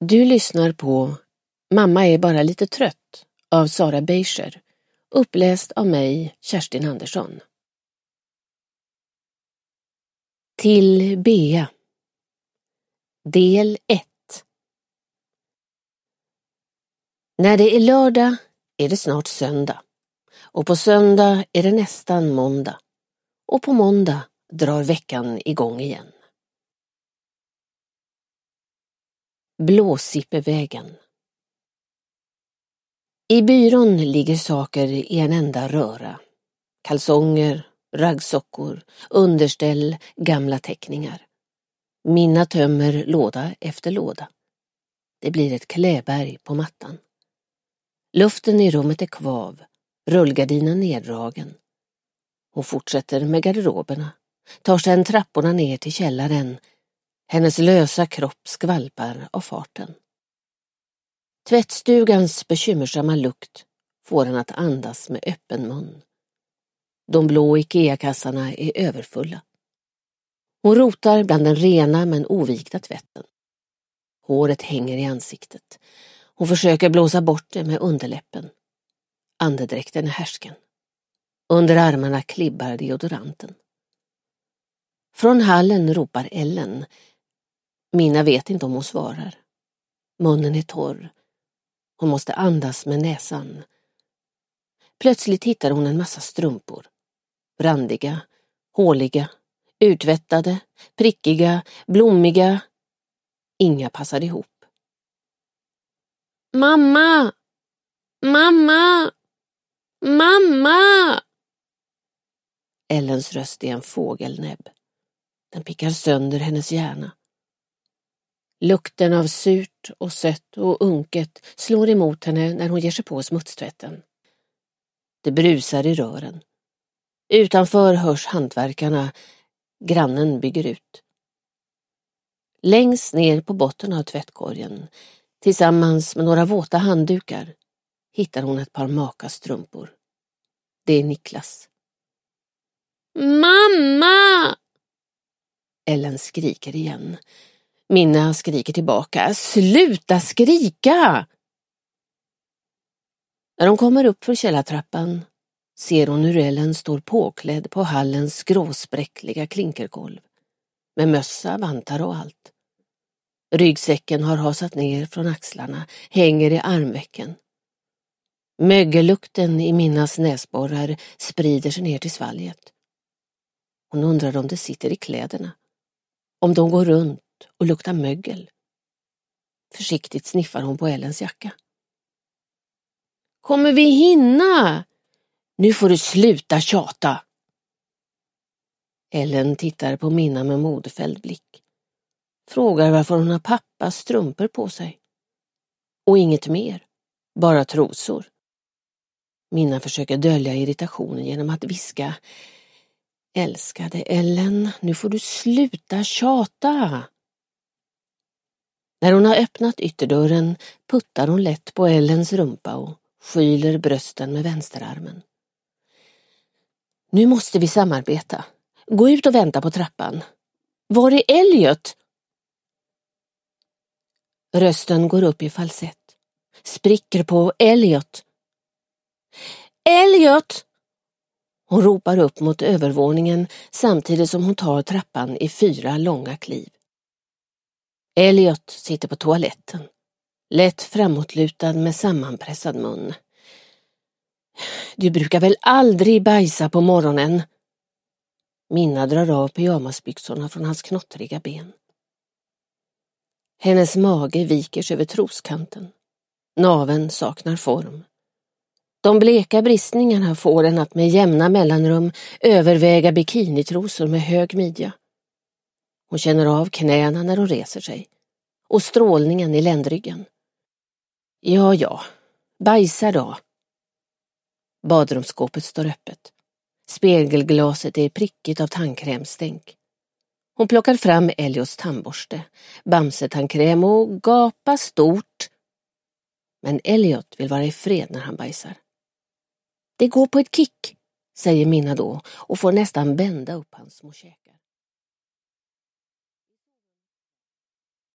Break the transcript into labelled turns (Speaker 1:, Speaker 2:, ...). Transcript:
Speaker 1: Du lyssnar på Mamma är bara lite trött av Sara Beischer, uppläst av mig, Kerstin Andersson. Till Bea. Del 1. När det är lördag är det snart söndag. Och på söndag är det nästan måndag. Och på måndag drar veckan igång igen. Blåsippevägen. I byrån ligger saker i en enda röra. Kalsonger, raggsockor, underställ, gamla teckningar. Minna tömmer låda efter låda. Det blir ett kläberg på mattan. Luften i rummet är kvav, rullgardinen neddragen. Hon fortsätter med garderoberna, tar sedan trapporna ner till källaren. Hennes lösa kropp skvalpar av farten. Tvättstugans bekymmersamma lukt får henne att andas med öppen mun. De blå IKEA-kassarna är överfulla. Hon rotar bland den rena men ovikta tvätten. Håret hänger i ansiktet. Hon försöker blåsa bort det med underläppen. Andedräkten är härsken. Under armarna klibbar deodoranten. Från hallen ropar Ellen. Minna vet inte om hon svarar. Munnen är torr. Hon måste andas med näsan. Plötsligt hittar hon en massa strumpor. Randiga, håliga, utvättade, prickiga, blommiga. Inga passar ihop. Mamma! Mamma! Mamma! Ellens röst är en fågelnäbb. Den pickar sönder hennes hjärna. Lukten av surt och sött och unket slår emot henne när hon ger sig på smutstvätten. Det brusar i rören. Utanför hörs hantverkarna. Grannen bygger ut. Längst ner på botten av tvättkorgen, tillsammans med några våta handdukar, hittar hon ett par maka strumpor. Det är Niklas. Mamma! Ellen skriker igen. Minna skriker tillbaka. Sluta skrika! När hon kommer upp för källartrappan ser hon hur Ellen står påklädd på hallens gråspräckliga klinkergolv. Med mössa, vantar och allt. Ryggsäcken har hasat ner från axlarna, hänger i armvecken. Mögellukten i Minnas näsborrar sprider sig ner till svalget. Hon undrar om det sitter i kläderna. Om de går runt och luktar mögel. Försiktigt sniffar hon på Ellens jacka. Kommer vi hinna? Nu får du sluta tjata. Ellen tittar på Minna med modfälld blick. Frågar varför hon har pappas strumpor på sig. Och inget mer. Bara trosor. Minna försöker dölja irritationen genom att viska. Älskade Ellen, nu får du sluta tjata. När hon har öppnat ytterdörren puttar hon lätt på Ellens rumpa och skyler brösten med vänsterarmen. Nu måste vi samarbeta. Gå ut och vänta på trappan. Var är Elliot? Rösten går upp i falsett. Spricker på Elliot. Elliot! Hon ropar upp mot övervåningen samtidigt som hon tar trappan i 4 långa kliv. Elliot sitter på toaletten. Lätt framåtlutad med sammanpressad mun. Du brukar väl aldrig bajsa på morgonen? Minna drar av pyjamasbyxorna från hans knottriga ben. Hennes mage viker sig över troskanten. Naveln saknar form. De bleka bristningarna får en att med jämna mellanrum överväga bikinitrosor med hög midja. Hon känner av knäna när hon reser sig. Och strålningen i ländryggen. Ja, bajsa då. Badrumsskåpet står öppet. Spegelglaset är prickigt av tandkrämstänk. Hon plockar fram Eliots tandborste, bamsetandkräm och gapar stort. Men Elliot vill vara i fred när han bajsar. Det går på ett kick, säger Minna då och får nästan bända upp hans små käkar.